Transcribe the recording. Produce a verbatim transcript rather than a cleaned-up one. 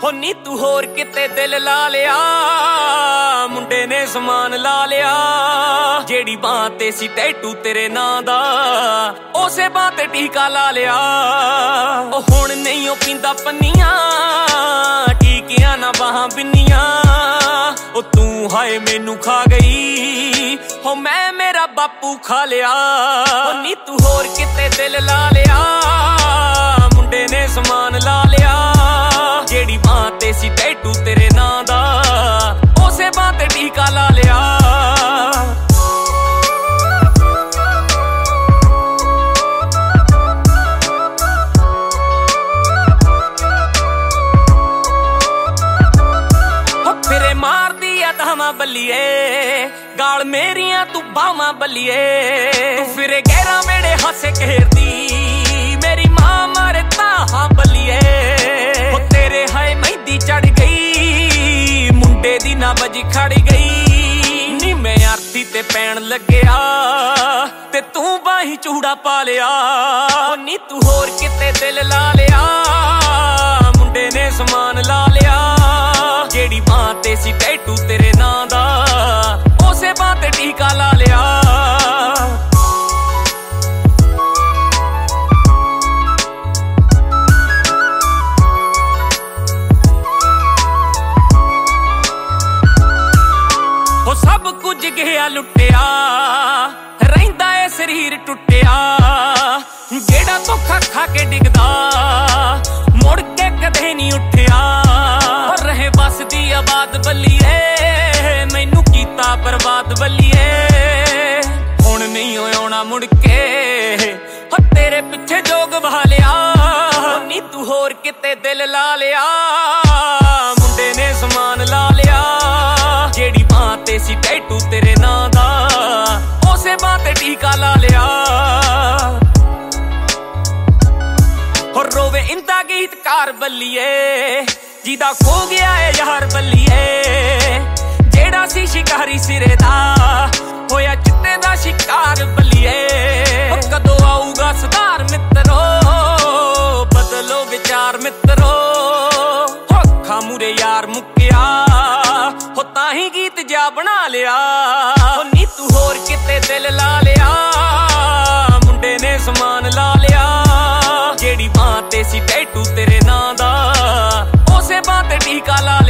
ਹੋ ਨੀ ਤੂੰ ਹੋਰ ਕਿਤੇ ਦਿਲ ਲਾ ਲਿਆ, ਮੁੰਡੇ ਨੇ ਸਮਾਨ ਲਾ ਲਿਆ। ਜਿਹੜੀ ਬਾਂਹ ਤੇ ਸੀ ਟੈਟੂ ਤੇਰੇ ਨਾਂ ਦਾ, ਉਸੇ ਬਾਂਹ ਤੇ ਟੀਕਾ ਲਾ ਲਿਆ। ਉਹ ਹੁਣ ਨਹੀਂ ਉਹ ਪੀਂਦਾ ਪੰਨੀਆਂ, ਟੀਕਿਆਂ ਨਾ ਬਾਹਾਂ ਬਿੰਨੀਆਂ। ਉਹ ਤੂੰ ਹਾਏ ਮੈਨੂੰ ਖਾ ਗਈ, ਹੋ ਮੈਂ ਮੇਰਾ ਬਾਪੂ ਖਾ ਲਿਆ। ਉਹ ਨੀ ਤੂੰ ਹੋਰ ਕਿਤੇ ਦਿਲ ਲਾ ਲਿਆ, ਮੁੰਡੇ ਨੇ ਸਮਾਨ ਲਾ ਲਿਆ। ਜਿਹੜੀ ਬਾਂਹ ਤੇ ਸੀ ਟੈਟੂ ਤੇਰੇ ਨਾਂ ਦਾ, ਉਸੇ ਬਾਂਹ ਤੇ ਟੀਕਾ ਲਾ ਲਿਆ। ਫਿਰੇ ਮਾਰਦੀ ਆ ਧਾਵਾਂ ਬੱਲੀਏ, ਗਾਲ ਮੇਰੀਆਂ ਤੂੰ ਬਾਵਾਂ ਬੱਲੀਏ। ਤੂੰ ਫਿਰੇ ਗਹਿਰਾ ਮੇਰੇ ਹਾਸੇ ਘੇਰਦੀ, ਮੇਰੀ ਮਾਂ ਮਾਰੇ ਤਾਹਾਂ ਬੱਲੀਏ। ਉਹ ਤੇਰੇ ਹਾਏ ਮਹਿੰਦੀ ਚੜ ਗਈ, ਮੁੰਡੇ ਦੀ ਨਾ ਬਜੀ ਖੜ ਗਈ। ਨੀ ਮੈਂ ਆਰਤੀ ਤੇ ਪੈਣ ਲੱਗਿਆ, ਤੇ ਤੂੰ ਬਾਹੀ ਚੂੜਾ ਪਾ ਲਿਆ। ਨੀ ਤੂੰ ਹੋਰ ਕਿਤੇ ਦਿਲ ਲਾ ਲਿਆ, ਮੁੰਡੇ ਨੇ ਸਮਾਨ ਲਾ ਲਿਆ। ਜਿਹੜੀ ਬਾਂਹ ਤੇ ਸੀ ਟੈਟੂ ਤੇਰੇ ਨਾਂ ਦਾ, ਉਸੇ ਬਾਂਹ ਤੇ ਟੀਕਾ ਲਾ ਲਿਆ। ਉਹ ਸਭ ਕੁਝ ਗਿਆ ਲੁੱਟਿਆ, ਰਹਿੰਦਾ ਏ ਸਰੀਰ ਟੁੱਟਿਆ। ਜਿਹੜਾ ਧੋਖਾ ਖਾ ਕੇ ਡਿੱਗਦਾ, ਮੁੜ ਕੇ ਕਦੇ ਨਹੀਂ ਉੱਠਿਆ। ਰਹੇ ਬਸਦੀ ਆਬਾਦ ਬੱਲੀਏ, ਮੈਨੂੰ ਕੀਤਾ ਬਰਬਾਦ ਬੱਲੀਏ। ਹੁਣ ਨਹੀਂ ਆਉਣਾ ਮੁੜ ਕੇ, ਹੋ ਤੇਰੇ ਪਿੱਛੇ ਜੋਗ ਵਹਾ ਲਿਆ। ਨੀ ਤੂੰ ਹੋਰ ਕਿਤੇ ਦਿਲ ਲਾ ਲਿਆ, ਮੁੰਡੇ ਨੇ ਸਮਾਨ ਲਾ ਲਿਆ। ਜਿਹੜੀ ਬਾਂਹ ਤੇ ਸੀ ਟੈਟੂ ਤੇਰੇ ਨਾਂ ਦਾ, ਉਸੇ ਬਾਂਹ ਤੇ ਟੀਕਾ ਲਾ ਲਿਆ। ਹੋ ਰੋਵੇ ਇੰਦਾ ਗੀਤਕਾਰ ਬੱਲੀਏ, ਜਿਹਦਾ ਖੋ ਗਿਆ ਏ ਯਾਰ ਬੱਲੀਏ। ਜਿਹੜਾ ਸੀ ਸ਼ਿਕਾਰੀ ਸਿਰੇ ਦਾ, ਹੋਇਆ ਚਿੱਟੇ ਦਾ ਸ਼ਿਕਾਰ ਬੱਲੀਏ। ਉਹ ਕਦੋਂ ਆਊਗਾ ਸੁਧਾਰ ਮਿੱਤਰੋ, ਬਦਲੋ ਵਿਚਾਰ ਮਿੱਤਰੋ। ਹੋ ਅੱਖਾਂ ਮੂਰੇ ਯਾਰ ਮੁੱਕਿਆ, ਹੋ ਤਾਂ ਹੀ ਗੀਤ ਜਾ ਬਣਾ ਲਿਆ। ਹੋ ਨੀ ਤੂੰ ਹੋਰ ਕਿਤੇ ਦਿਲ ਲਾ ਲਿਆ, ਮੁੰਡੇ ਨੇ ਸਮਾਨ ਲਾ ਲਿਆ। ਜਿਹੜੀ ਬਾਂਹ ਤੇ ਸੀ ਟੈਟੂ ਤੇਰੇ ਨਾਂ ਦਾ, ਉਸੇ ਬਾਂਹ ਤੇ ਟੀਕਾ ਲਾ